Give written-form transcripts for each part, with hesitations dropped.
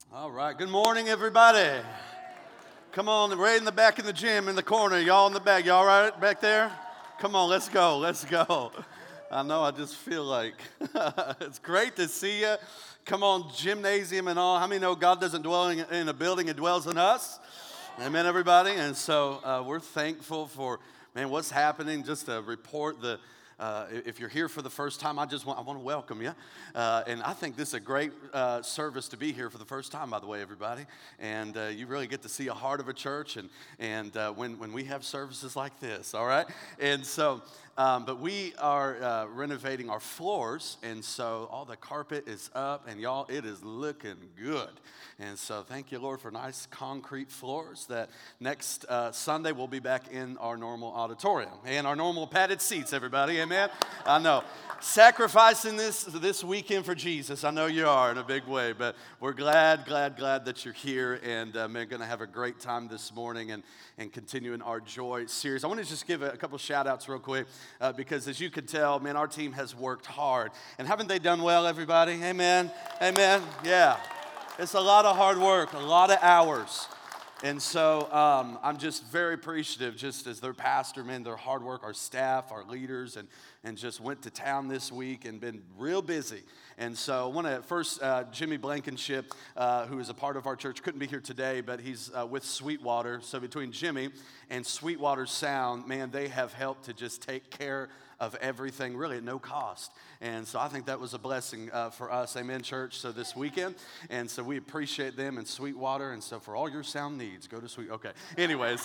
All right, good morning, everybody. Come on, right in the back in the gym, in the corner. Y'all in the back. Y'all right back there? Come on, let's go, let's go. I know, I just feel like it's great to see you. Come on, gymnasium and all. How many know God doesn't dwell in a building, He dwells in us? Amen, everybody. And so we're thankful for, man, what's happening. Just to report if you're here for the first time, I want to welcome you. And I think this is a great service to be here for the first time, by the way, everybody. And you really get to see a heart of a church and when we have services like this, all right? And so, but we are renovating our floors, and so all the carpet is up, and y'all, it is looking good. And so thank you, Lord, for nice concrete floors that next Sunday we'll be back in our normal auditorium and our normal padded seats, everybody, amen? I know. Sacrificing this weekend for Jesus. I know you are in a big way, but we're glad that you're here, and we're going to have a great time this morning and continuing our Joy series. I want to just give a couple shout-outs real quick because as you can tell, man, our team has worked hard. And haven't they done well, everybody? Amen? Amen? Yeah. It's a lot of hard work, a lot of hours. And so I'm just very appreciative, just as their pastor, man, their hard work, our staff, our leaders, and just went to town this week and been real busy. And so I want to first, Jimmy Blankenship, who is a part of our church, couldn't be here today, but he's with Sweetwater. So between Jimmy and Sweetwater Sound, man, they have helped to just take care of everything, really at no cost. And so I think that was a blessing for us, amen, church, so this weekend. And so we appreciate them in Sweetwater. And so for all your sound needs, go to okay. Anyways,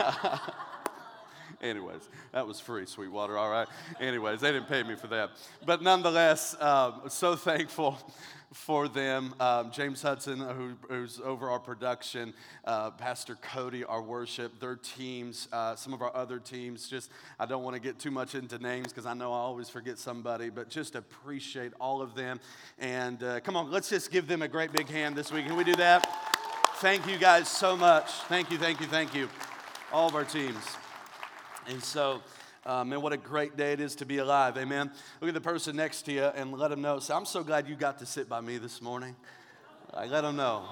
that was free, Sweetwater, all right? Anyways, they didn't pay me for that. But nonetheless, so thankful for them. James Hudson, who's over our production, Pastor Cody, our worship, their teams, some of our other teams. Just, I don't want to get too much into names because I know I always forget somebody, but just appreciate all of them. And come on, let's just give them a great big hand this week. Can we do that? Thank you guys so much. Thank you. All of our teams. And so, man, what a great day it is to be alive, amen? Look at the person next to you and let them know. Say, I'm so glad you got to sit by me this morning. Let them know.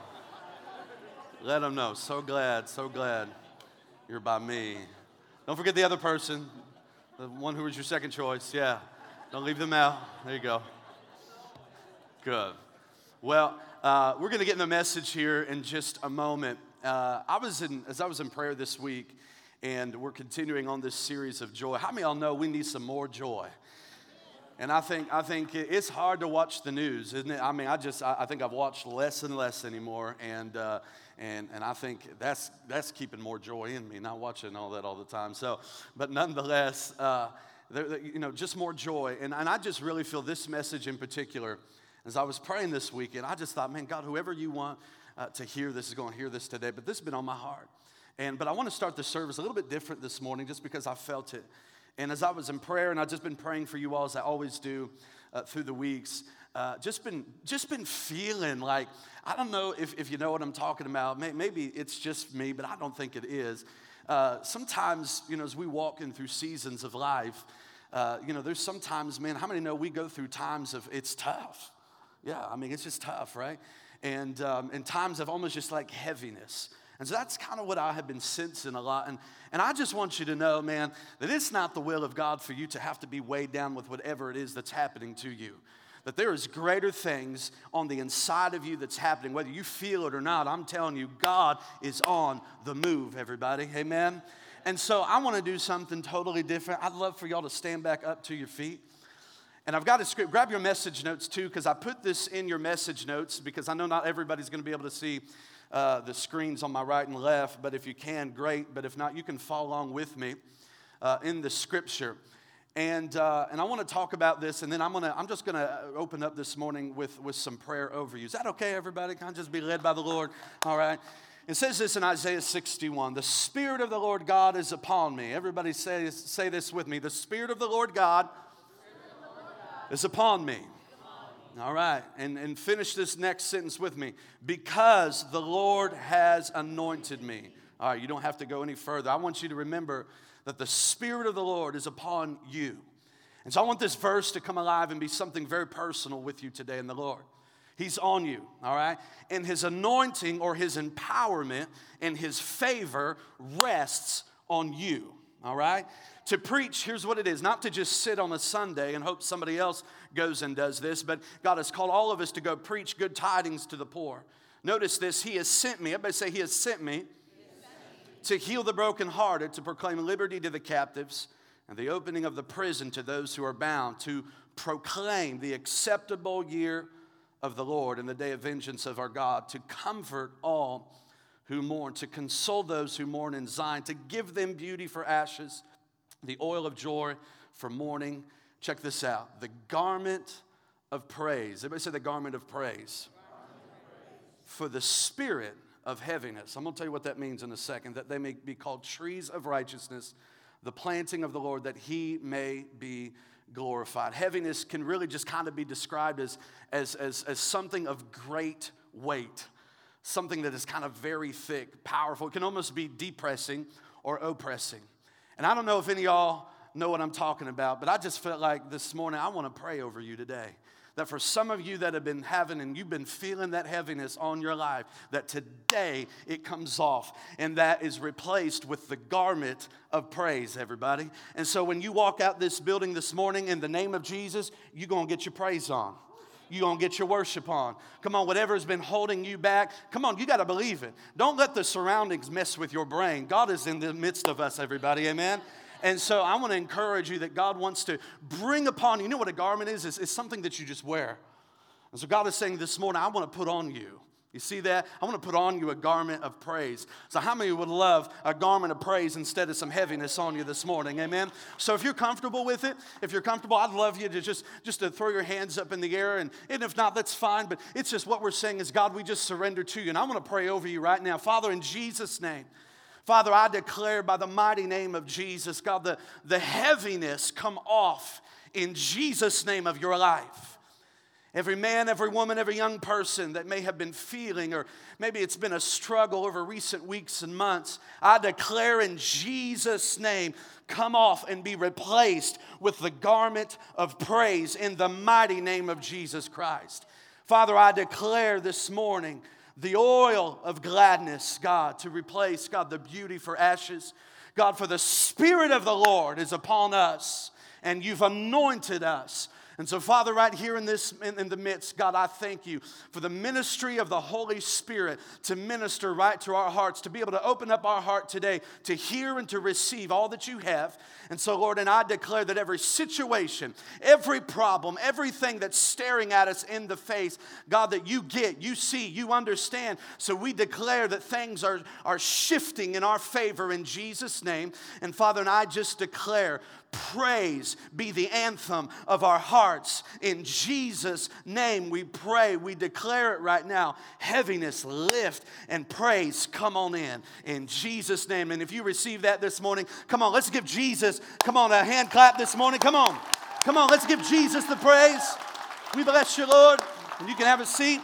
Let them know. So glad you're by me. Don't forget the other person, the one who was your second choice. Yeah, don't leave them out. There you go. Good. Well, we're going to get in the message here in just a moment. As I was in prayer this week, and we're continuing on this series of joy. How many of y'all know we need some more joy? And I think it's hard to watch the news, isn't it? I mean, I think I've watched less and less anymore, and I think that's keeping more joy in me, not watching all that all the time. So, but nonetheless, just more joy. And I just really feel this message in particular, as I was praying this weekend, I just thought, man, God, whoever you want to hear this is going to hear this today. But this has been on my heart. But I want to start the service a little bit different this morning just because I felt it. And as I was in prayer, and I've just been praying for you all as I always do through the weeks, just been feeling like, I don't know if you know what I'm talking about. Maybe it's just me, but I don't think it is. Sometimes, as we walk in through seasons of life, there's sometimes, man, how many know we go through times of it's tough? Yeah, I mean, it's just tough, right? And times of almost just like heaviness. And so that's kind of what I have been sensing a lot. And I just want you to know, man, that it's not the will of God for you to have to be weighed down with whatever it is that's happening to you. That there is greater things on the inside of you that's happening. Whether you feel it or not, I'm telling you, God is on the move, everybody. Amen? And so I want to do something totally different. I'd love for y'all to stand back up to your feet. And I've got a script. Grab your message notes, too, because I put this in your message notes because I know not everybody's going to be able to see the screens on my right and left, but if you can, great. But if not, you can follow along with me in the scripture. And I want to talk about this, and then I'm just gonna open up this morning with some prayer over you. Is that okay, everybody? Can I just be led by the Lord? All right. It says this in Isaiah 61. The Spirit of the Lord God is upon me. Everybody say this with me. The Spirit of the Lord God is upon me. All right, and finish this next sentence with me. Because the Lord has anointed me. All right, you don't have to go any further. I want you to remember that the Spirit of the Lord is upon you. And so I want this verse to come alive and be something very personal with you today in the Lord. He's on you, all right? And his anointing or his empowerment and his favor rests on you, all right? To preach, here's what it is, not to just sit on a Sunday and hope somebody else goes and does this, but God has called all of us to go preach good tidings to the poor. Notice this, he has sent me. Everybody say, he has sent me to heal the brokenhearted, to proclaim liberty to the captives, and the opening of the prison to those who are bound, to proclaim the acceptable year of the Lord and the day of vengeance of our God, to comfort all who mourn, to console those who mourn in Zion, to give them beauty for ashes, the oil of joy for mourning. Check this out, the garment of praise. Everybody say the garment of praise. For the spirit of heaviness. I'm going to tell you what that means in a second, that they may be called trees of righteousness, the planting of the Lord, that he may be glorified. Heaviness can really just kind of be described as something of great weight, something that is kind of very thick, powerful. It can almost be depressing or oppressing. And I don't know if any of y'all know what I'm talking about, but I just felt like this morning I want to pray over you today. That for some of you that have been having and you've been feeling that heaviness on your life, that today it comes off and that is replaced with the garment of praise, everybody. And so when you walk out this building this morning in the name of Jesus, you're going to get your praise on. You're going to get your worship on. Come on, whatever has been holding you back, come on, you got to believe it. Don't let the surroundings mess with your brain. God is in the midst of us, everybody, amen? And so I want to encourage you that God wants to bring upon you. You know what a garment is? It's something that you just wear. And so God is saying this morning, I want to put on you. You see that? I want to put on you a garment of praise. So how many would love a garment of praise instead of some heaviness on you this morning? Amen? So if you're comfortable with it, if you're comfortable, I'd love you to just to throw your hands up in the air. And if not, that's fine. But it's just what we're saying is, God, we just surrender to you. And I want to pray over you right now. Father, in Jesus' name. Father, I declare by the mighty name of Jesus, God, the heaviness come off in Jesus' name of your life. Every man, every woman, every young person that may have been feeling, or maybe it's been a struggle over recent weeks and months, I declare in Jesus' name, come off and be replaced with the garment of praise in the mighty name of Jesus Christ. Father, I declare this morning, the oil of gladness, God, to replace, God, the beauty for ashes. God, for the Spirit of the Lord is upon us, and you've anointed us. And so, Father, right here in the midst, God, I thank you for the ministry of the Holy Spirit to minister right to our hearts, to be able to open up our heart today, to hear and to receive all that you have. And so, Lord, and I declare that every situation, every problem, everything that's staring at us in the face, God, that you get, you see, you understand. So we declare that things are shifting in our favor in Jesus' name. And Father, and I just declare, praise be the anthem of our hearts. In Jesus' name we pray. We declare it right now. Heaviness lift and praise come on in Jesus' name. And if you receive that this morning, come on, let's give Jesus, come on, a hand clap this morning. Come on, let's give Jesus the praise. We bless you, Lord. And you can have a seat.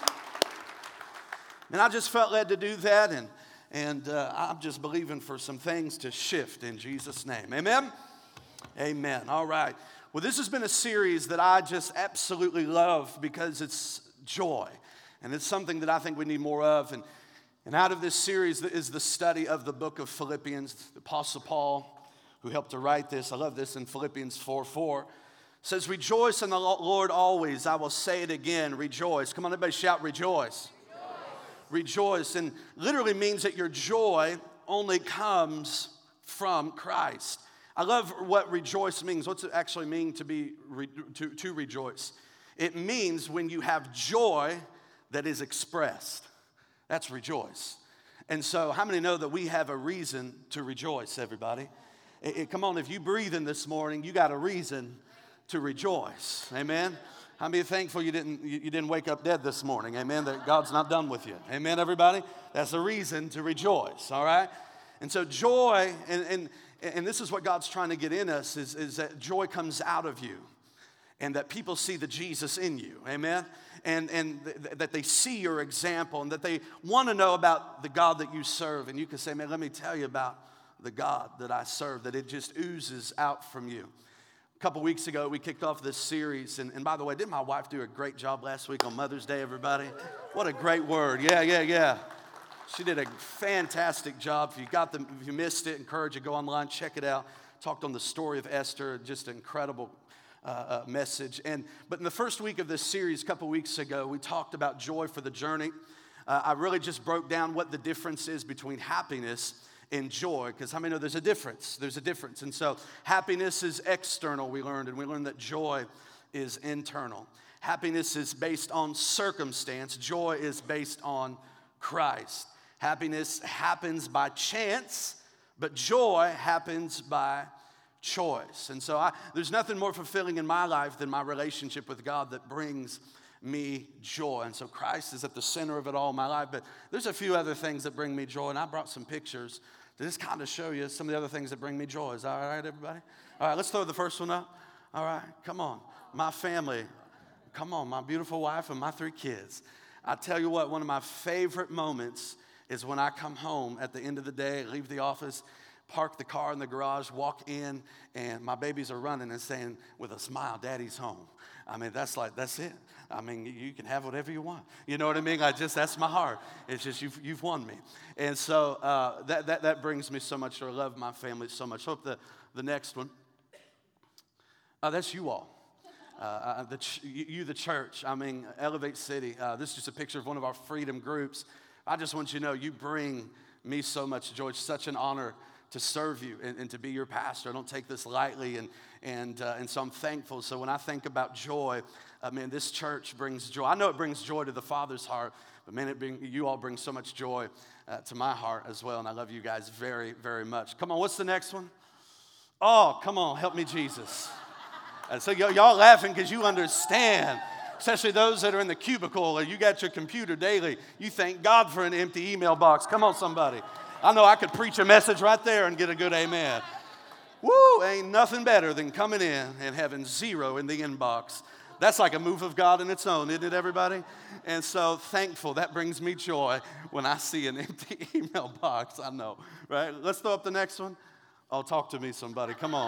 And I just felt led to do that. And I'm just believing for some things to shift in Jesus' name. Amen. Amen. All right. Well, this has been a series that I just absolutely love because it's joy. And it's something that I think we need more of. And out of this series is the study of the book of Philippians. The Apostle Paul, who helped to write this, I love this in Philippians 4:4, says, rejoice in the Lord always. I will say it again, rejoice. Come on, everybody shout, rejoice. Rejoice. And literally means that your joy only comes from Christ. I love what rejoice means. What's it actually mean to rejoice? It means when you have joy that is expressed. That's rejoice. And so how many know that we have a reason to rejoice, everybody? Come on, if you breathe in this morning, you got a reason to rejoice. Amen? How many are thankful you didn't wake up dead this morning? Amen? That God's not done with you. Amen, everybody? That's a reason to rejoice, all right? And so joy, and this is what God's trying to get in us, is that joy comes out of you and that people see the Jesus in you, amen? And that they see your example and that they want to know about the God that you serve. And you can say, man, let me tell you about the God that I serve, that it just oozes out from you. couple weeks ago, we kicked off this series. And by the way, didn't my wife do a great job last week on Mother's Day, everybody? What a great word. Yeah. She did a fantastic job. If you missed it, encourage you, go online, check it out. Talked on the story of Esther, just an incredible message. But in the first week of this series, a couple weeks ago, we talked about joy for the journey. I really just broke down what the difference is between happiness and joy, because how many know there's a difference? There's a difference. And so happiness is external, we learned, and we learned that joy is internal. Happiness is based on circumstance. Joy is based on Christ. Happiness happens by chance, but joy happens by choice. And so there's nothing more fulfilling in my life than my relationship with God that brings me joy. And so Christ is at the center of it all in my life. But there's a few other things that bring me joy, and I brought some pictures to just kind of show you some of the other things that bring me joy. Is that all right, everybody? All right, let's throw the first one up. All right, come on. My family. Come on, my beautiful wife and my 3 kids. I tell you what, one of my favorite moments is when I come home at the end of the day, leave the office, park the car in the garage, walk in, and my babies are running and saying with a smile, "Daddy's home." I mean, that's it. I mean, you can have whatever you want. You know what I mean? That's my heart. It's just you've won me. And so that brings me so much joy. I love my family so much. Hope the next one. That's you all. The church. I mean, Elevate City. This is just a picture of one of our freedom groups. I just want you to know you bring me so much joy. It's such an honor to serve you and to be your pastor. I don't take this lightly, and so I'm thankful. So when I think about joy, man, this church brings joy. I know it brings joy to the Father's heart, but man, you all bring so much joy to my heart as well, and I love you guys very, very much. Come on, what's the next one? Oh, come on, help me, Jesus. So y'all laughing because you understand. Especially those that are in the cubicle or you got your computer daily. You thank God for an empty email box. Come on, somebody. I know I could preach a message right there and get a good amen. Woo, ain't nothing better than coming in and having 0 in the inbox. That's like a move of God in its own, isn't it, everybody? And so thankful. That brings me joy when I see an empty email box. I know, right? Let's throw up the next one. Oh, talk to me, somebody. Come on.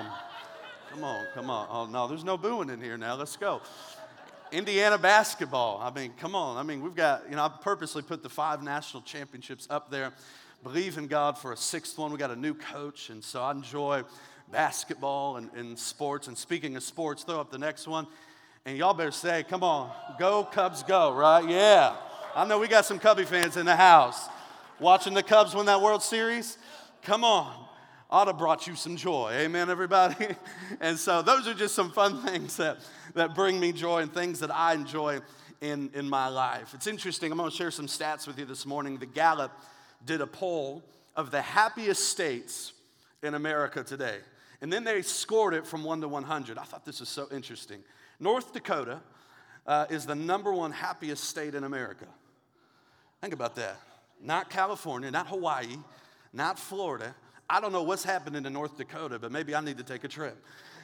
Oh, no, there's no booing in here now. Let's go. Indiana basketball. I mean, come on. I mean, we've got, I purposely put the 5 national championships up there. Believe in God for a 6th one. We got a new coach, and so I enjoy basketball and sports. And speaking of sports, throw up the next one. And y'all better say, come on, go Cubs go, right? Yeah. I know we got some Cubby fans in the house. Watching the Cubs win that World Series? Come on. Ought to brought you some joy. Amen, everybody? And so those are just some fun things that bring me joy and things that I enjoy in my life. It's interesting. I'm going to share some stats with you this morning. The Gallup did a poll of the happiest states in America today. And then they scored it from 1 to 100. I thought this was so interesting. North Dakota is the #1 happiest state in America. Think about that. Not California, not Hawaii, not Florida. I don't know what's happening in North Dakota, but maybe I need to take a trip.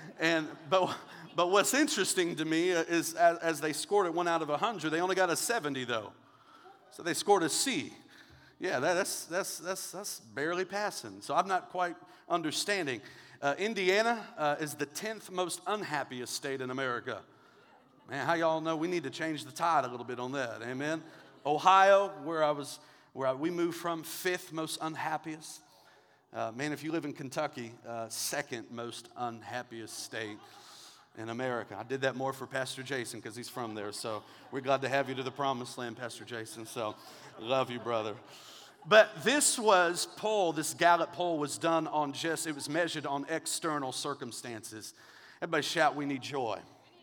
But what's interesting to me is as they scored it 1 out of 100, they only got a 70 though. So they scored a C. Yeah, that's barely passing. So I'm not quite understanding. Indiana is the 10th most unhappiest state in America. Man, how y'all know we need to change the tide a little bit on that? Amen. Ohio, where we moved from, 5th most unhappiest. Man, if you live in Kentucky, 2nd most unhappiest state in America. I did that more for Pastor Jason because he's from there. So we're glad to have you to the promised land, Pastor Jason. So love you, brother. But this Gallup poll was done on it was measured on external circumstances. Everybody shout, we need joy.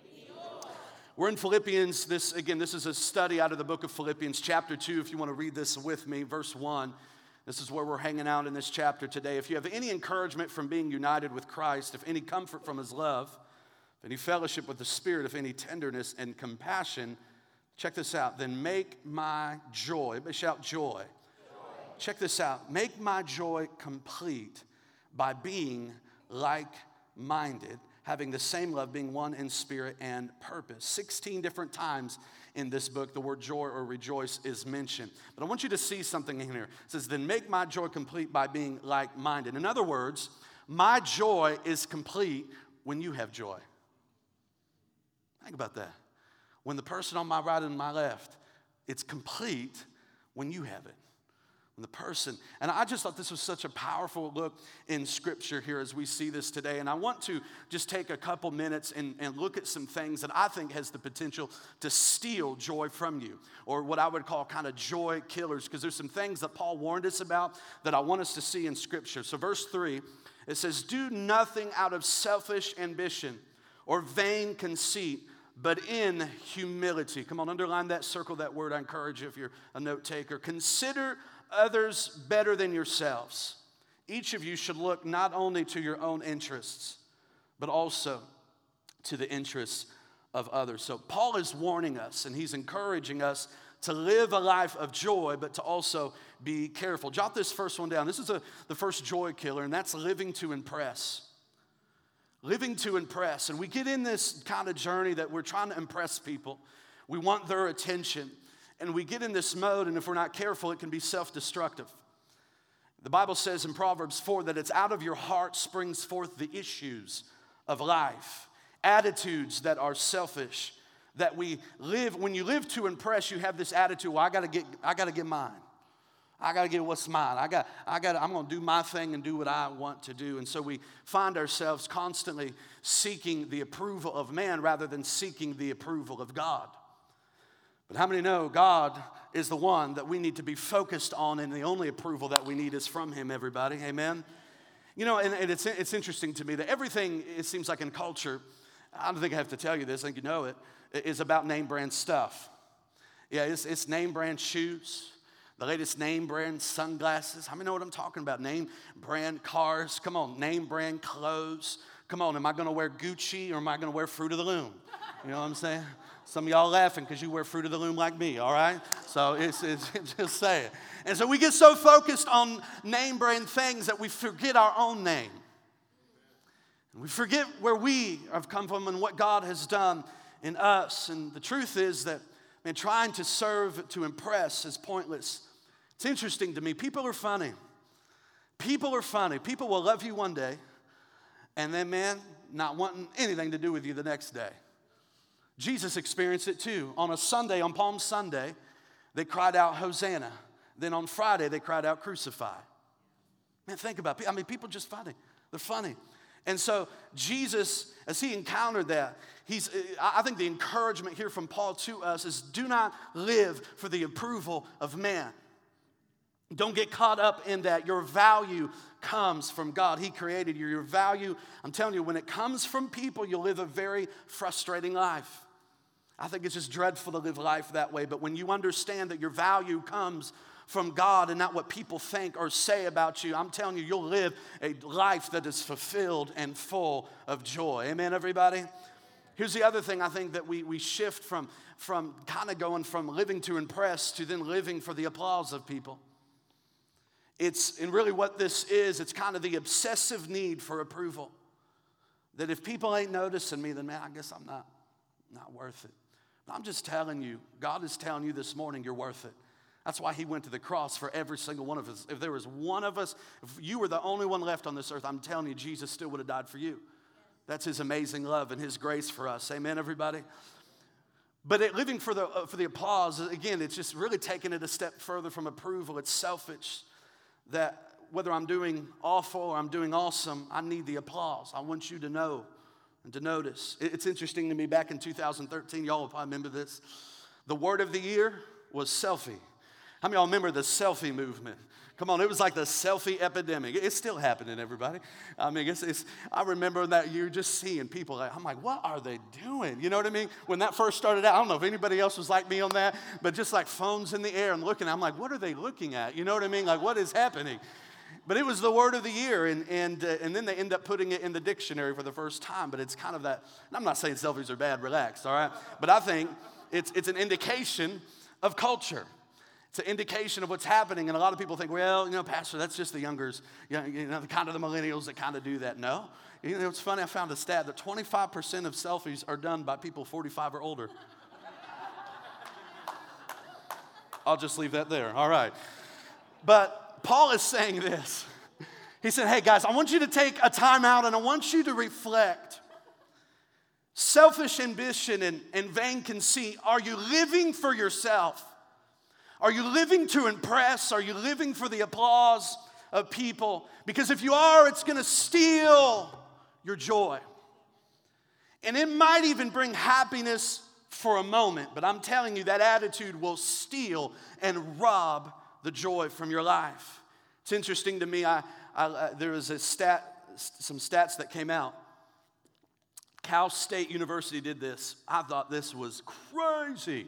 We're in Philippians. This is a study out of the book of Philippians, chapter 2. If you want to read this with me, verse 1. This is where we're hanging out in this chapter today. If you have any encouragement from being united with Christ, if any comfort from his love, if any fellowship with the Spirit, if any tenderness and compassion, check this out, then make my joy, everybody shout joy. Check this out, make my joy complete by being like-minded, having the same love, being one in spirit and purpose. 16 different times in this book, the word joy or rejoice is mentioned. But I want you to see something in here. It says, then make my joy complete by being like-minded. In other words, my joy is complete when you have joy. Think about that. When the person on my right and my left, it's complete when you have it. When the person, and I just thought this was such a powerful look in Scripture here as we see this today. And I want to just take a couple minutes and look at some things that I think has the potential to steal joy from you, or what I would call kind of joy killers, because there's some things that Paul warned us about that I want us to see in Scripture. So verse 3, it says, do nothing out of selfish ambition or vain conceit, but in humility. Come on, underline that, circle that word. I encourage you if you're a note taker. Consider others better than yourselves. Each of you should look not only to your own interests, but also to the interests of others. So Paul is warning us, and he's encouraging us to live a life of joy, but to also be careful. Jot this first one down. This is the first joy killer, and that's living to impress. Living to impress. And we get in this kind of journey that we're trying to impress people. We want their attention. And we get in this mode, and if we're not careful, it can be self-destructive. The Bible says in Proverbs 4 that it's out of your heart springs forth the issues of life. Attitudes that are selfish, that we live. When you live to impress, you have this attitude, well, I gotta get mine. I got to get what's mine. I'm going to do my thing and do what I want to do. And so we find ourselves constantly seeking the approval of man rather than seeking the approval of God. But how many know God is the one that we need to be focused on, and the only approval that we need is from him, everybody? Amen? You know, and it's interesting to me that everything, it seems like in culture, I don't think I have to tell you this, I think you know it, is about name brand stuff. Yeah, it's name brand shoes. The latest name brand sunglasses. How many know what I'm talking about? Name brand cars. Come on, name brand clothes. Come on, am I going to wear Gucci or am I going to wear Fruit of the Loom? You know what I'm saying? Some of y'all laughing because you wear Fruit of the Loom like me, all right? So it's just say it. And so we get so focused on name brand things that we forget our own name. And we forget where we have come from and what God has done in us. And the truth is that, man, trying to serve to impress is pointless. It's interesting to me. People are funny. People are funny. People will love you one day, and then, man, not wanting anything to do with you the next day. Jesus experienced it too. On a Sunday, on Palm Sunday, they cried out, Hosanna. Then on Friday, they cried out, crucify. Man, think about it. I mean, people are just funny. They're funny. And so Jesus, as he encountered that, I think the encouragement here from Paul to us is do not live for the approval of man. Don't get caught up in that. Your value comes from God. He created you. Your value, I'm telling you, when it comes from people, you'll live a very frustrating life. I think it's just dreadful to live life that way. But when you understand that your value comes from God and not what people think or say about you, I'm telling you, you'll live a life that is fulfilled and full of joy. Amen, everybody? Here's the other thing I think that we shift from kind of going from living to impress to then living for the applause of people. And really what this is, it's kind of the obsessive need for approval. That if people ain't noticing me, then man, I guess I'm not worth it. But I'm just telling you, God is telling you this morning you're worth it. That's why he went to the cross for every single one of us. If there was one of us, if you were the only one left on this earth, I'm telling you, Jesus still would have died for you. That's his amazing love and his grace for us. Amen, everybody? But living for the applause, again, it's just really taking it a step further from approval. It's selfish. That whether I'm doing awful or I'm doing awesome, I need the applause. I want you to know and to notice. It's interesting to me, back in 2013, y'all will probably remember this. The word of the year was selfie. How many of y'all remember the selfie movement? Come on, it was like the selfie epidemic. It's still happening, everybody. I mean, I remember that year just seeing people, I'm like, what are they doing? You know what I mean? When that first started out, I don't know if anybody else was like me on that, but just like phones in the air and looking, I'm like, what are they looking at? You know what I mean? Like, what is happening? But it was the word of the year, and then they end up putting it in the dictionary for the first time, but it's kind of that, and I'm not saying selfies are bad, relax, all right? But I think it's an indication of culture. It's an indication of what's happening, and a lot of people think, well, you know, Pastor, that's just the youngers, you know, the kind of the millennials that kind of do that. No. You know, it's funny, I found a stat that 25% of selfies are done by people 45 or older. I'll just leave that there, all right. But Paul is saying this. He said, hey, guys, I want you to take a time out, and I want you to reflect. selfish ambition and vain conceit? Are you living for yourself? Are you living to impress? Are you living for the applause of people? Because if you are, it's going to steal your joy. And it might even bring happiness for a moment, but I'm telling you that attitude will steal and rob the joy from your life. It's interesting to me, there was some stats that came out. Cal State University did this. I thought this was crazy.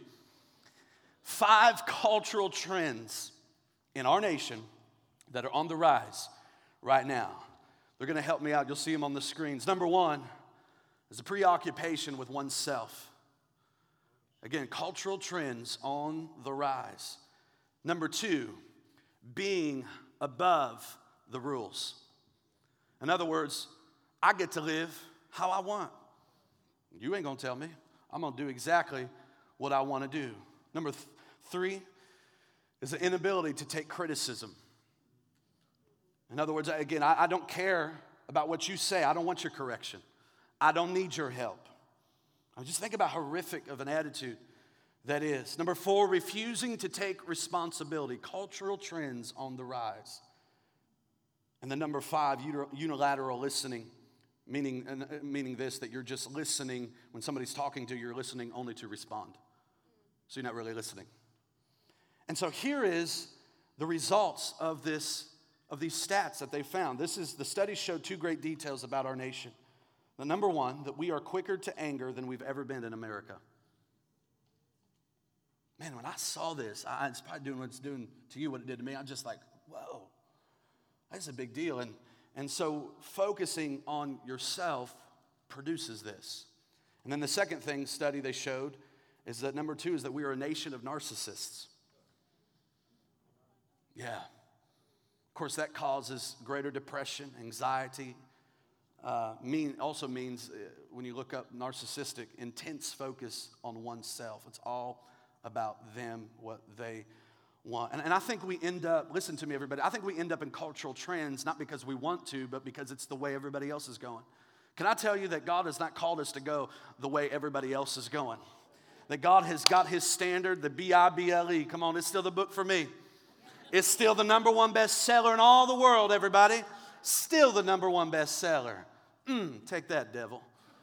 5 cultural trends in our nation that are on the rise right now. They're going to help me out. You'll see them on the screens. Number 1 is a preoccupation with oneself. Again, cultural trends on the rise. Number 2, being above the rules. In other words, I get to live how I want. You ain't going to tell me. I'm going to do exactly what I want to do. Number 3 is the inability to take criticism. In other words, again, I don't care about what you say. I don't want your correction. I don't need your help. I just think about how horrific of an attitude that is. Number 4, refusing to take responsibility. Cultural trends on the rise. And then number 5, unilateral listening, meaning this, that you're just listening when somebody's talking to you, you're listening only to respond. So you're not really listening. And so here is the results of these stats that they found. The study showed 2 great details about our nation. The number 1, that we are quicker to anger than we've ever been in America. Man, when I saw this, it's probably doing what it's doing to you, what it did to me. I'm just like, whoa, that's a big deal. And so focusing on yourself produces this. And then the second study they showed is that number 2 is that we are a nation of narcissists. Yeah. Of course, that causes greater depression, anxiety. Also means, when you look up narcissistic, intense focus on oneself. It's all about them, what they want. And I think we end up, listen to me everybody, I think we end up in cultural trends, not because we want to, but because it's the way everybody else is going. Can I tell you that God has not called us to go the way everybody else is going? That God has got his standard, the Bible. Come on, it's still the book for me. It's still the number 1 bestseller in all the world, everybody. Still the number 1 bestseller. Take that, devil.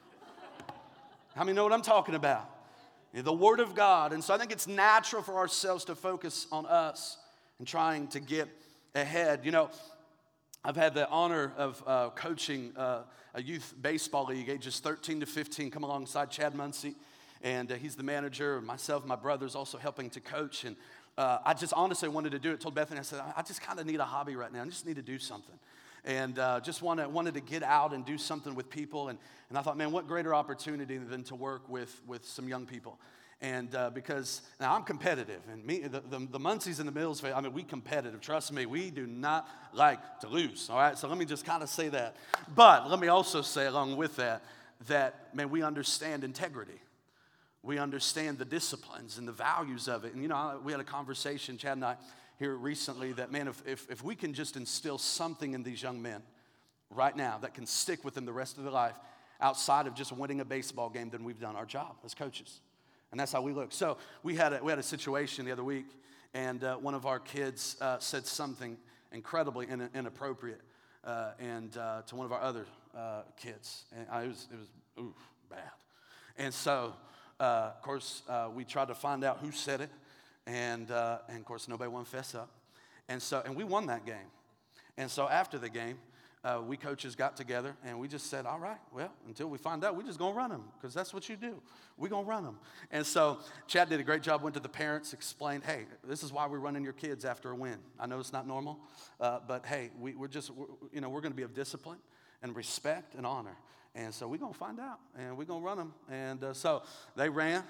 How many know what I'm talking about? The Word of God. And so I think it's natural for ourselves to focus on us and trying to get ahead. You know, I've had the honor of coaching a youth baseball league, ages 13 to 15, come alongside Chad Muncie. And he's the manager. Myself, my brother's also helping to coach. And I just honestly wanted to do it. Told Bethany, I said, I just kind of need a hobby right now. I just need to do something. And just wanted to get out and do something with people. And I thought, man, what greater opportunity than to work with some young people. And because now I'm competitive. And me, the Muncies and the Mills, I mean, we competitive. Trust me, we do not like to lose. All right, so let me just kind of say that. But let me also say along with that, man, we understand integrity. We understand the disciplines and the values of it. And, you know, we had a conversation, Chad and I, here recently that, man, if we can just instill something in these young men right now that can stick with them the rest of their life outside of just winning a baseball game, then we've done our job as coaches. And that's how we look. So we had a situation the other week, and one of our kids said something incredibly inappropriate to one of our other kids. And it was bad. And so, of course, we tried to find out who said it. And of course, nobody wanted to fess up. And we won that game. And so after the game, we coaches got together and we just said, all right, well, until we find out, we're just going to run them because that's what you do. We're going to run them. And so Chad did a great job, went to the parents, explained, hey, this is why we're running your kids after a win. I know it's not normal, but hey, we're going to be of discipline and respect and honor. And so we're going to find out, and we're going to run them. And so they ran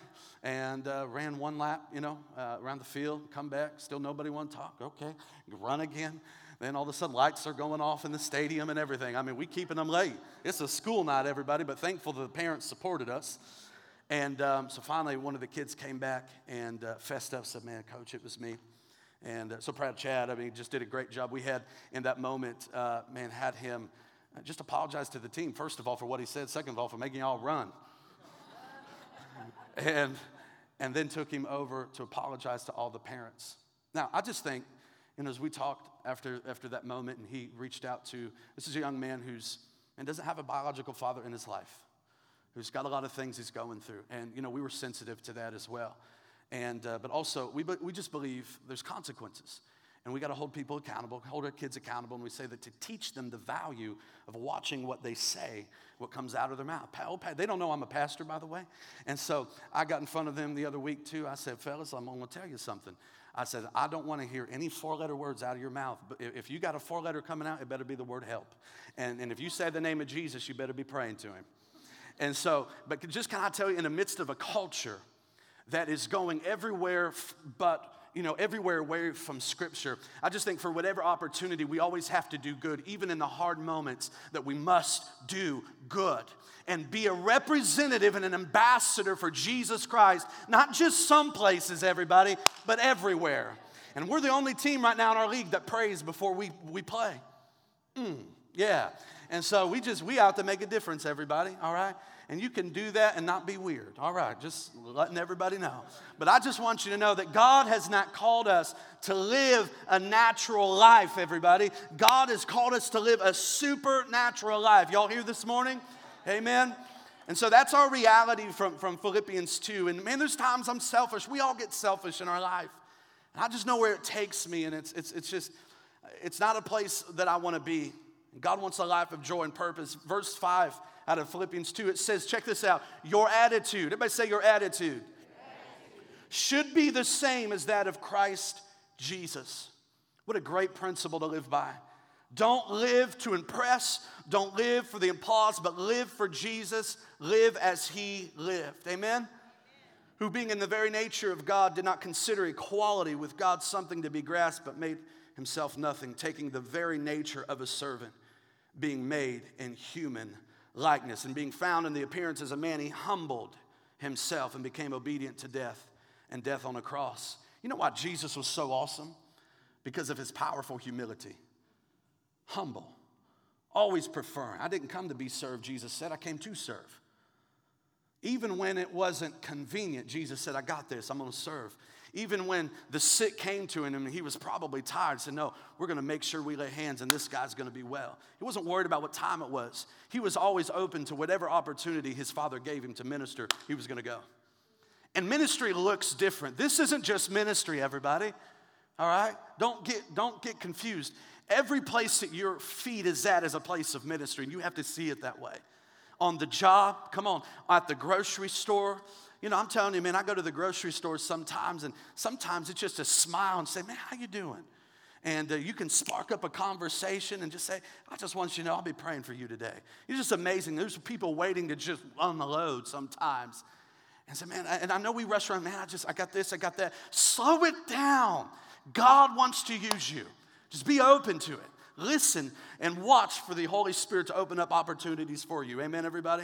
one lap, around the field, come back. Still nobody want to talk. Okay, run again. Then all of a sudden lights are going off in the stadium and everything. I mean, we keeping them late. It's a school night, everybody, but thankful that the parents supported us. And so finally one of the kids came back and fessed up, said, man, Coach, it was me. And so proud of Chad. I mean, he just did a great job. We had, in that moment, had him just apologize to the team, first of all, for what he said. Second of all, for making y'all run. and then took him over to apologize to all the parents. Now, I just think, as we talked after that moment, and he reached out to, this is a young man and doesn't have a biological father in his life, who's got a lot of things he's going through. And, we were sensitive to that as well. And but also, we just believe there's consequences. And we got to hold people accountable, hold our kids accountable, and we say that to teach them the value of watching what they say, what comes out of their mouth. They don't know I'm a pastor, by the way. And so I got in front of them the other week, too. I said, fellas, I'm going to tell you something. I said, I don't want to hear any four-letter words out of your mouth. But if you got a four-letter coming out, it better be the word help. And if you say the name of Jesus, you better be praying to him. And so, but just can I tell you, in the midst of a culture that is going everywhere but everywhere away from Scripture, I just think for whatever opportunity, we always have to do good, even in the hard moments, that we must do good and be a representative and an ambassador for Jesus Christ, not just some places, everybody, but everywhere. And we're the only team right now in our league that prays before we play. Yeah. And so we out to make a difference, everybody, all right? And you can do that and not be weird, all right? Just letting everybody know. But I just want you to know that God has not called us to live a natural life, everybody. God has called us to live a supernatural life. Y'all here this morning? Amen? And so that's our reality from Philippians 2. And man, there's times I'm selfish. We all get selfish in our life. And I just know where it takes me, and it's not a place that I want to be. God wants a life of joy and purpose. Verse 5 out of Philippians 2, it says, check this out, your attitude, everybody say your attitude, should be the same as that of Christ Jesus. What a great principle to live by. Don't live to impress, don't live for the applause, but live for Jesus, live as he lived. Amen? Who being in the very nature of God did not consider equality with God something to be grasped, but made himself nothing, taking the very nature of a servant, being made in human likeness, and being found in the appearance as a man, he humbled himself and became obedient to death, and death on a cross. You know why Jesus was so awesome? Because of his powerful humility. Humble. Always preferring. I didn't come to be served, Jesus said. I came to serve. Even when it wasn't convenient, Jesus said, I got this. I'm going to serve. Even when the sick came to him and he was probably tired, said, no, we're going to make sure we lay hands and this guy's going to be well. He wasn't worried about what time it was. He was always open to whatever opportunity his Father gave him to minister, he was going to go. And ministry looks different. This isn't just ministry, everybody. All right? Don't get confused. Every place that your feet is at is a place of ministry, and you have to see it that way. On the job, come on, at the grocery store. I'm telling you, man, I go to the grocery store sometimes, and sometimes it's just a smile and say, man, how you doing? And you can spark up a conversation and just say, I just want you to know I'll be praying for you today. It's just amazing. There's people waiting to just unload sometimes. And say, man, and I know we rush around, man, I got this, I got that. Slow it down. God wants to use you. Just be open to it. Listen and watch for the Holy Spirit to open up opportunities for you. Amen, everybody?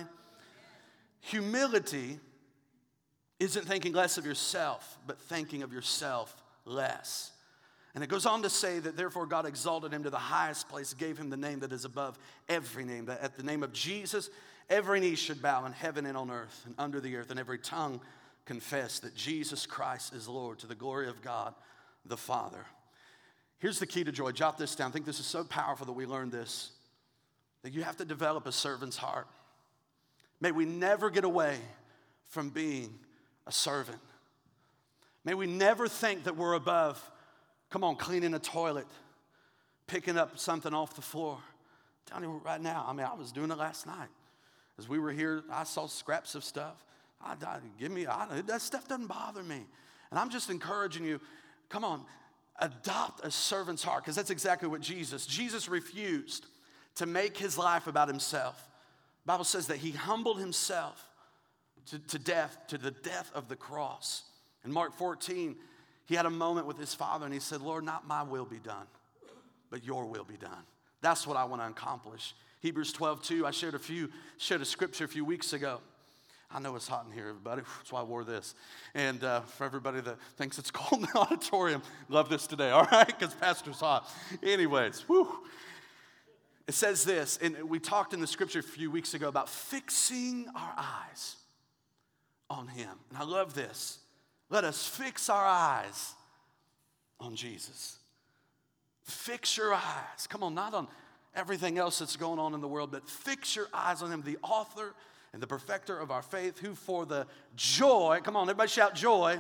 Humility isn't thinking less of yourself, but thinking of yourself less. And it goes on to say that therefore God exalted him to the highest place, gave him the name that is above every name, that at the name of Jesus, every knee should bow in heaven and on earth and under the earth, and every tongue confess that Jesus Christ is Lord, to the glory of God the Father. Here's the key to joy. Jot this down. I think this is so powerful that we learn this, that you have to develop a servant's heart. May we never get away from being a servant. May we never think that we're above, come on, cleaning a toilet, picking up something off the floor. I'm telling you right now, I was doing it last night. As we were here, I saw scraps of stuff. That stuff doesn't bother me. And I'm just encouraging you, come on, adopt a servant's heart, because that's exactly what Jesus refused to make his life about himself. The Bible says that he humbled himself to death, to the death of the cross. In Mark 14, he had a moment with his Father and he said, Lord, not my will be done, but your will be done. That's what I want to accomplish. Hebrews 12:2, I shared a scripture a few weeks ago. I know it's hot in here, everybody. That's why I wore this. And for everybody that thinks it's cold in the auditorium, love this today, all right? Because Pastor's hot. Anyways, whew. It says this, and we talked in the scripture a few weeks ago about fixing our eyes on him. And I love this. Let us fix our eyes on Jesus. Fix your eyes. Come on, not on everything else that's going on in the world, but fix your eyes on him, the author and the perfecter of our faith, who for the joy, come on, everybody shout joy,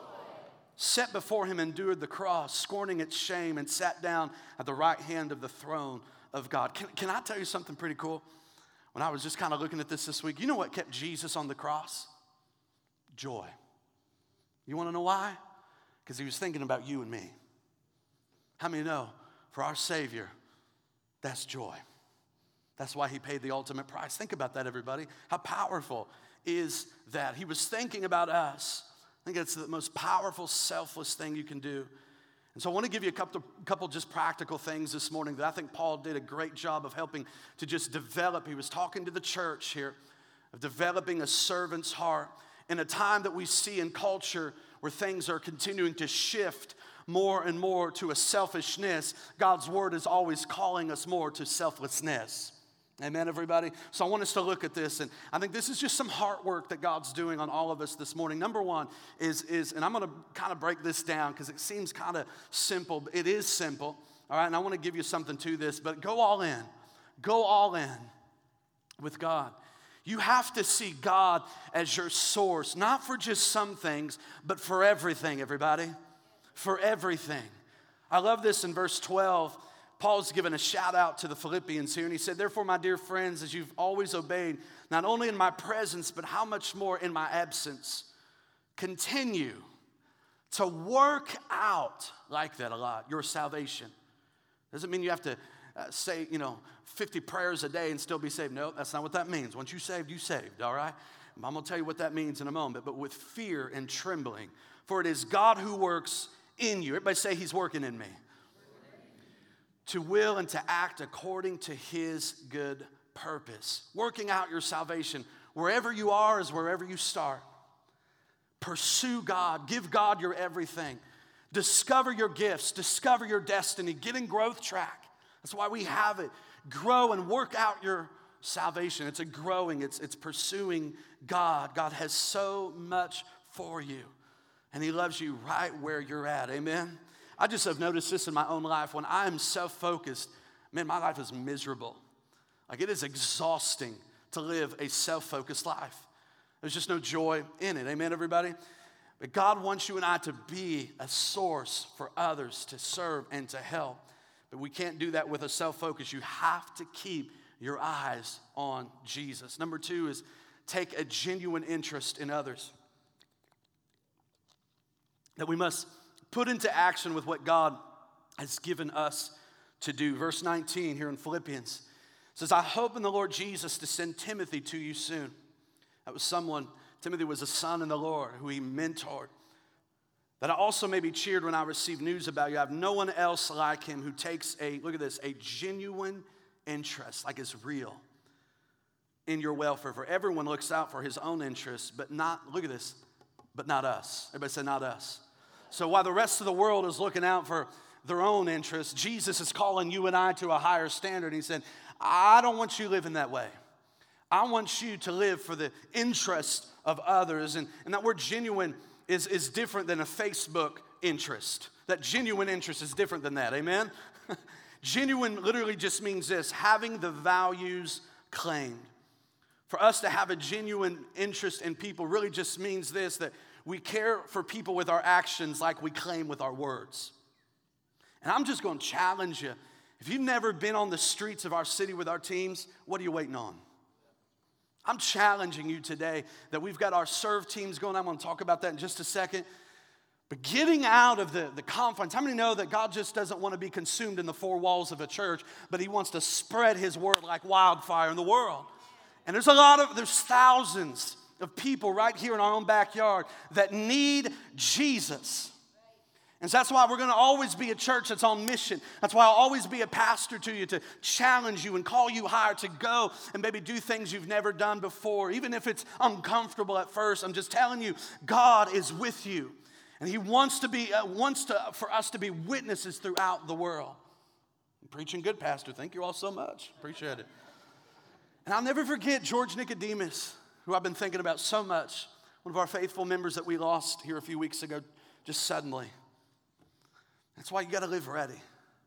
set before him endured the cross, scorning its shame, and sat down at the right hand of the throne of God. Can I tell you something pretty cool? When I was just kind of looking at this week, you know what kept Jesus on the cross? Joy. You want to know why? Because he was thinking about you and me. How many know for our Savior, that's joy? That's why he paid the ultimate price. Think about that, everybody. How powerful is that? He was thinking about us. I think it's the most powerful, selfless thing you can do. And so I want to give you a couple just practical things this morning that I think Paul did a great job of helping to just develop. He was talking to the church here of developing a servant's heart in a time that we see in culture where things are continuing to shift more and more to a selfishness. God's word is always calling us more to selflessness. Amen, everybody? So I want us to look at this, and I think this is just some heart work that God's doing on all of us this morning. Number one is and I'm going to kind of break this down because it seems kind of simple, but it is simple, all right? And I want to give you something to this, but go all in. Go all in with God. You have to see God as your source, not for just some things, but for everything, everybody. For everything. I love this in verse 12. Paul's given a shout out to the Philippians here, and he said, therefore, my dear friends, as you've always obeyed, not only in my presence, but how much more in my absence, continue to work out, like that a lot, your salvation. Doesn't mean you have to say, 50 prayers a day and still be saved. No, that's not what that means. Once you're saved, you're saved, all right? I'm going to tell you what that means in a moment, but with fear and trembling. For it is God who works in you. Everybody say he's working in me. To will and to act according to his good purpose. Working out your salvation. Wherever you are is wherever you start. Pursue God. Give God your everything. Discover your gifts. Discover your destiny. Get in growth track. That's why we have it. Grow and work out your salvation. It's a growing. It's pursuing God. God has so much for you. And he loves you right where you're at. Amen? I just have noticed this in my own life. When I'm self-focused, man, my life is miserable. Like, it is exhausting to live a self-focused life. There's just no joy in it. Amen, everybody? But God wants you and I to be a source for others to serve and to help. But we can't do that with a self-focus. You have to keep your eyes on Jesus. Number two is take a genuine interest in others. That we must put into action with what God has given us to do. Verse 19 here in Philippians says, I hope in the Lord Jesus to send Timothy to you soon. That was Timothy was a son in the Lord who he mentored. That I also may be cheered when I receive news about you. I have no one else like him who takes a genuine interest, like it's real, in your welfare. For everyone looks out for his own interests, but not us. Everybody say not us. So while the rest of the world is looking out for their own interests, Jesus is calling you and I to a higher standard. He said, I don't want you living that way. I want you to live for the interest of others. And that word genuine is different than a Facebook interest. That genuine interest is different than that. Amen? Genuine literally just means this, having the values claimed. For us to have a genuine interest in people really just means this, that we care for people with our actions like we claim with our words. And I'm just going to challenge you. If you've never been on the streets of our city with our teams, what are you waiting on? I'm challenging you today that we've got our serve teams going. I'm going to talk about that in just a second. But getting out of the confines, how many know that God just doesn't want to be consumed in the four walls of a church, but he wants to spread his word like wildfire in the world? And there's thousands of people right here in our own backyard that need Jesus. And so that's why we're going to always be a church that's on mission. That's why I'll always be a pastor to you, to challenge you and call you higher, to go and maybe do things you've never done before. Even if it's uncomfortable at first, I'm just telling you, God is with you. And he wants for us to be witnesses throughout the world. I'm preaching good, Pastor. Thank you all so much. Appreciate it. And I'll never forget George Nicodemus, who I've been thinking about so much. one of our faithful members that we lost here a few weeks ago, just suddenly. That's why you got to live ready.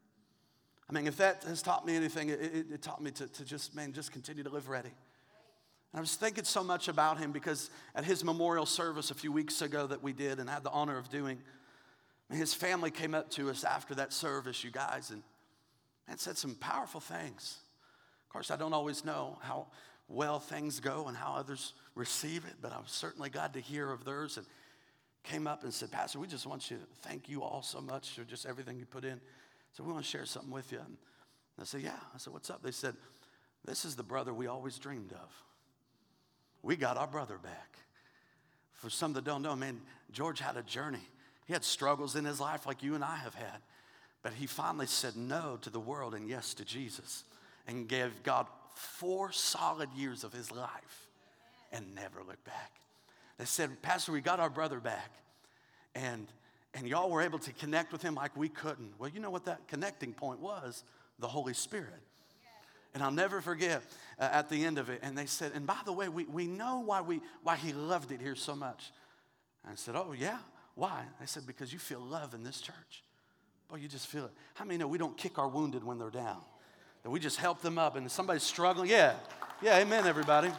I mean, if that has taught me anything, it taught me to just continue to live ready. And I was thinking so much about him because at his memorial service a few weeks ago that we did and had the honor of doing, his family came up to us after that service, you guys, and said some powerful things. Of course, I don't always know how well things go and how others receive it, but I was certainly glad to hear of theirs, and came up and said, Pastor, we just want you to thank you all so much for just everything you put in. So we want to share something with you. And I said, yeah. I said, what's up? They said, this is the brother we always dreamed of. We got our brother back. For some that don't know, man, George had a journey. He had struggles in his life like you and I have had. But he finally said no to the world and yes to Jesus. And gave God 4 solid years of his life and never looked back. They said, Pastor, we got our brother back. And y'all were able to connect with him like we couldn't. Well, you know what that connecting point was? The Holy Spirit. And I'll never forget at the end of it. And they said, and by the way, we know why he loved it here so much. And I said, oh, yeah? Why? They said, because you feel love in this church. Boy, you just feel it. How many know we don't kick our wounded when they're down? That we just help them up. And if somebody's struggling, yeah, amen, everybody.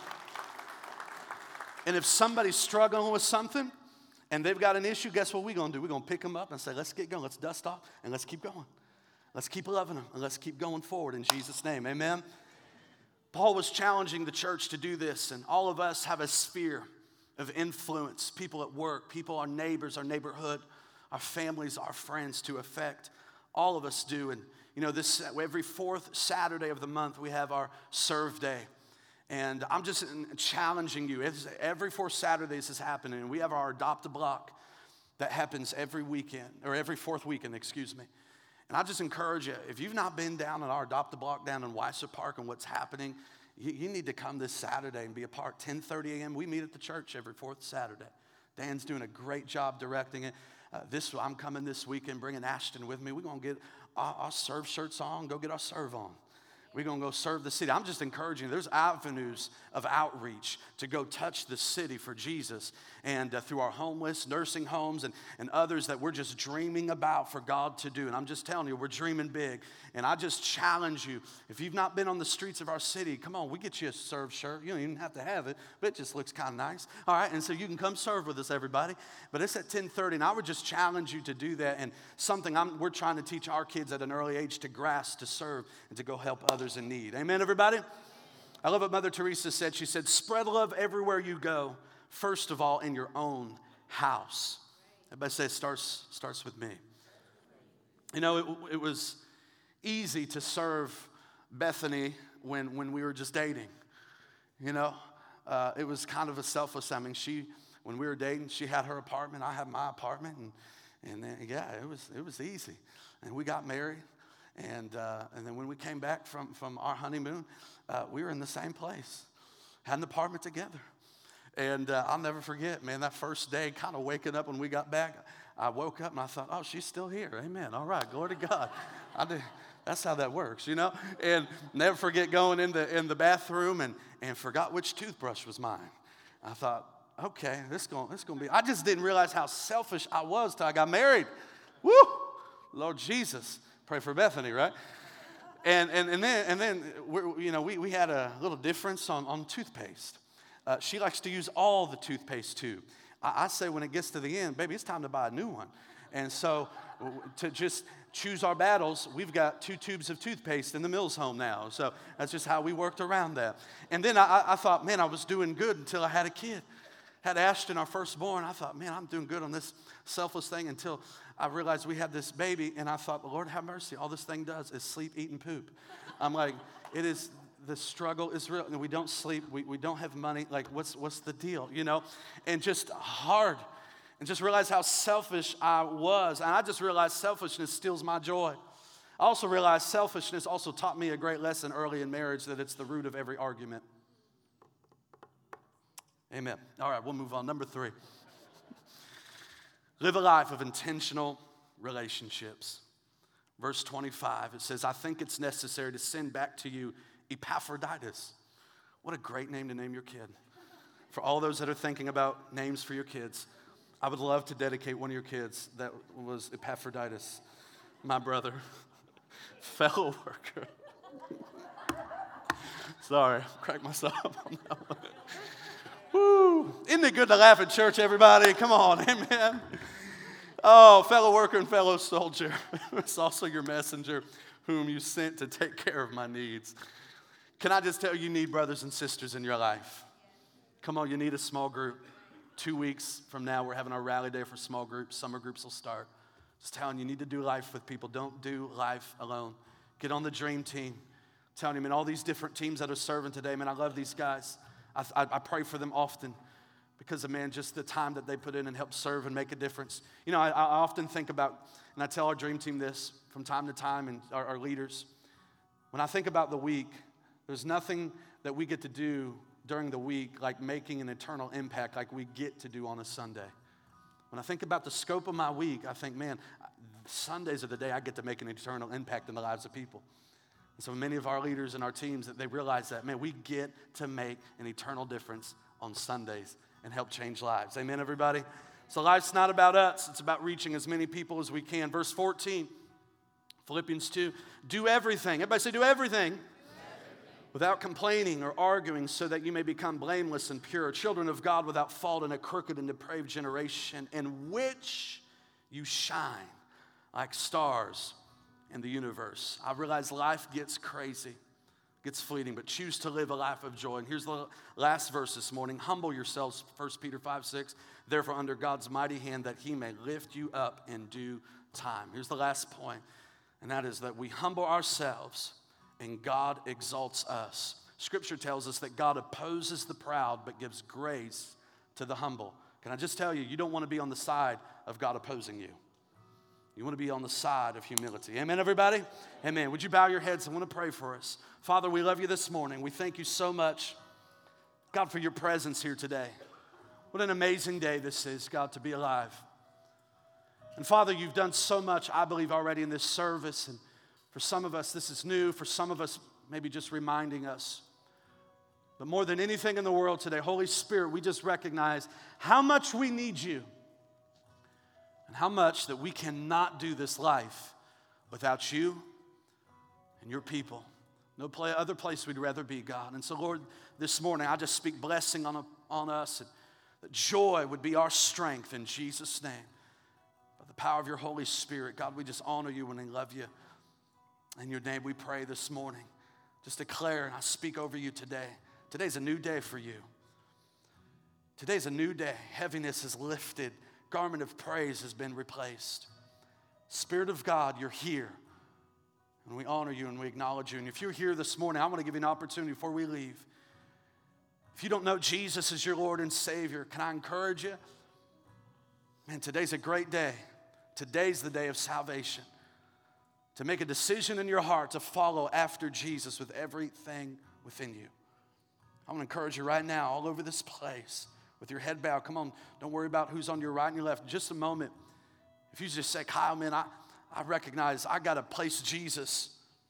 And if somebody's struggling with something, and they've got an issue, guess what we're going to do? We're going to pick them up and say, let's get going. Let's dust off and let's keep going. Let's keep loving them and let's keep going forward in Jesus' name. Amen? Paul was challenging the church to do this, and all of us have a sphere of influence. People at work, people, our neighbors, our neighborhood, our families, our friends to affect. All of us do. And, you know, this every 4th Saturday of the month, we have our Serve Day. And I'm just challenging you. Every 4th Saturday this is happening. And we have our Adopt a Block that happens every weekend, or every 4th weekend, excuse me. And I just encourage you, if you've not been down at our Adopt a Block down in Weiser Park and what's happening, you need to come this Saturday and be a part. 10:30 a.m. We meet at the church every 4th Saturday. Dan's doing a great job directing it. I'm coming this weekend, bringing Ashton with me. We're going to get our serve shirts on, go get our serve on. We're going to go serve the city. I'm just encouraging you. There's avenues of outreach to go touch the city for Jesus. And through our homeless, nursing homes, and others that we're just dreaming about for God to do. And I'm just telling you, we're dreaming big. And I just challenge you, if you've not been on the streets of our city, come on, we get you a serve shirt. You don't even have to have it, but it just looks kind of nice. All right, and so you can come serve with us, everybody. But it's at 10:30, and I would just challenge you to do that. And something we're trying to teach our kids at an early age to grasp, to serve, and to go help others in need. Amen, everybody? I love what Mother Teresa said. She said, spread love everywhere you go, first of all in your own house. Everybody say it starts with me. You know, it was easy to serve Bethany when we were just dating. You know, it was kind of a selfless. I mean, when we were dating, she had her apartment, I had my apartment, and then, yeah, it was easy. And we got married. And then when we came back from our honeymoon, we were in the same place, had an apartment together. And I'll never forget, man, that first day, kind of waking up when we got back, I woke up and I thought, oh, she's still here. Amen. All right, glory to God. That's how that works, you know. And never forget going in the bathroom and forgot which toothbrush was mine. I thought, okay, this going to be. I just didn't realize how selfish I was till I got married. Woo, Lord Jesus. Pray for Bethany, right? And then we had a little difference on toothpaste. She likes to use all the toothpaste too. I say when it gets to the end, baby, it's time to buy a new one. And so to just choose our battles, we've got 2 tubes of toothpaste in the Mills home now. So that's just how we worked around that. And then I thought, man, I was doing good until I had a kid. Had Ashton, our firstborn. I thought, man, I'm doing good on this selfless thing until I realized we had this baby. And I thought, Lord, have mercy. All this thing does is sleep, eat, and poop. I'm like, the struggle is real. And we don't sleep. We don't have money. Like, what's the deal, you know? And just hard. And just realized how selfish I was. And I just realized selfishness steals my joy. I also realized selfishness also taught me a great lesson early in marriage, that it's the root of every argument. Amen. All right, we'll move on. Number 3. Live a life of intentional relationships. Verse 25, it says, I think it's necessary to send back to you Epaphroditus. What a great name to name your kid. For all those that are thinking about names for your kids, I would love to dedicate one of your kids that was Epaphroditus, my brother, fellow worker. Sorry, crack myself up on that one. Woo! Isn't it good to laugh at church, everybody? Come on, amen. Oh, fellow worker and fellow soldier. It's also your messenger whom you sent to take care of my needs. Can I just tell you, you need brothers and sisters in your life. Come on, you need a small group. 2 weeks from now, we're having our rally day for small groups. Summer groups will start. Just telling you, you need to do life with people. Don't do life alone. Get on the dream team. I'm telling you, man, all these different teams that are serving today, man, I love these guys. I pray for them often because of, man, just the time that they put in and help serve and make a difference. You know, I often think about, and I tell our dream team this from time to time and our leaders. When I think about the week, there's nothing that we get to do during the week like making an eternal impact like we get to do on a Sunday. When I think about the scope of my week, I think, man, Sundays are the day I get to make an eternal impact in the lives of people. And so many of our leaders and our teams, that they realize that, man, we get to make an eternal difference on Sundays and help change lives. Amen, everybody? So life's not about us. It's about reaching as many people as we can. Verse 14, Philippians 2, do everything. Everybody say, do everything. Without complaining or arguing, so that you may become blameless and pure, children of God without fault in a crooked and depraved generation, in which you shine like stars in the universe. I realize life gets crazy, gets fleeting, but choose to live a life of joy. And here's the last verse this morning. Humble yourselves, 1 Peter 5:6. Therefore, under God's mighty hand, that he may lift you up in due time. Here's the last point, and that is that we humble ourselves and God exalts us. Scripture tells us that God opposes the proud but gives grace to the humble. Can I just tell you, you don't want to be on the side of God opposing you. You want to be on the side of humility. Amen, everybody? Amen. Would you bow your heads? I want to pray for us. Father, we love you this morning. We thank you so much, God, for your presence here today. What an amazing day this is, God, to be alive. And Father, you've done so much, I believe, already in this service. And for some of us, this is new. For some of us, maybe just reminding us. But more than anything in the world today, Holy Spirit, we just recognize how much we need you and how much that we cannot do this life without you and your people. No other place we'd rather be, God. And so, Lord, this morning, I just speak blessing on us, and that joy would be our strength in Jesus' name. By the power of your Holy Spirit, God, we just honor you and we love you. In your name we pray this morning. Just declare, and I speak over you today. Today's a new day for you. Today's a new day. Heaviness is lifted. Garment of praise has been replaced. Spirit of God, you're here. And we honor you and we acknowledge you. And if you're here this morning, I want to give you an opportunity before we leave. If you don't know Jesus as your Lord and Savior, can I encourage you? Man, today's a great day. Today's the day of salvation. To make a decision in your heart to follow after Jesus with everything within you. I want to encourage you right now, all over this place, with your head bowed. Come on, don't worry about who's on your right and your left. Just a moment. If you just say, Kyle, man, I recognize I got to place Jesus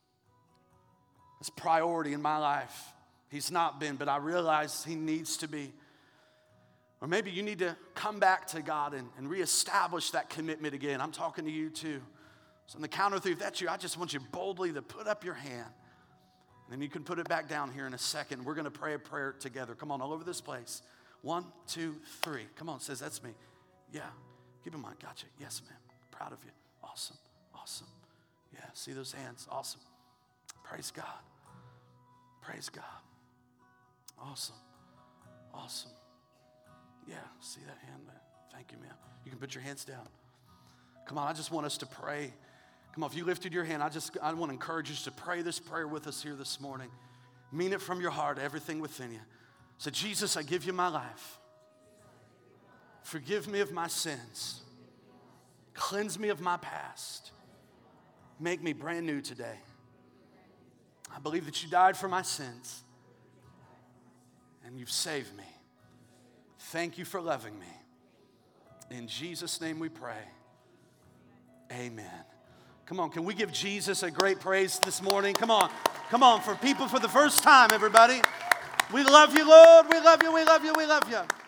as priority in my life. He's not been, but I realize he needs to be. Or maybe you need to come back to God and reestablish that commitment again. I'm talking to you too. So on the count of three, if that's you, I just want you boldly to put up your hand. And then you can put it back down here in a second. We're going to pray a prayer together. Come on, all over this place. 1, 2, 3. Come on, says that's me. Yeah, keep in mind, gotcha. Yes, ma'am. Proud of you. Awesome, awesome. Yeah, see those hands. Awesome. Praise God. Praise God. Awesome, awesome. Yeah, see that hand there? Thank you, ma'am. You can put your hands down. Come on, I just want us to pray. Come on, if you lifted your hand, I want to encourage you to pray this prayer with us here this morning. Mean it from your heart, everything within you. Say, Jesus, I give you my life. Forgive me of my sins. Cleanse me of my past. Make me brand new today. I believe that you died for my sins. And you've saved me. Thank you for loving me. In Jesus' name we pray. Amen. Come on, can we give Jesus a great praise this morning? Come on, for people for the first time, everybody. We love you, Lord. We love you. We love you. We love you.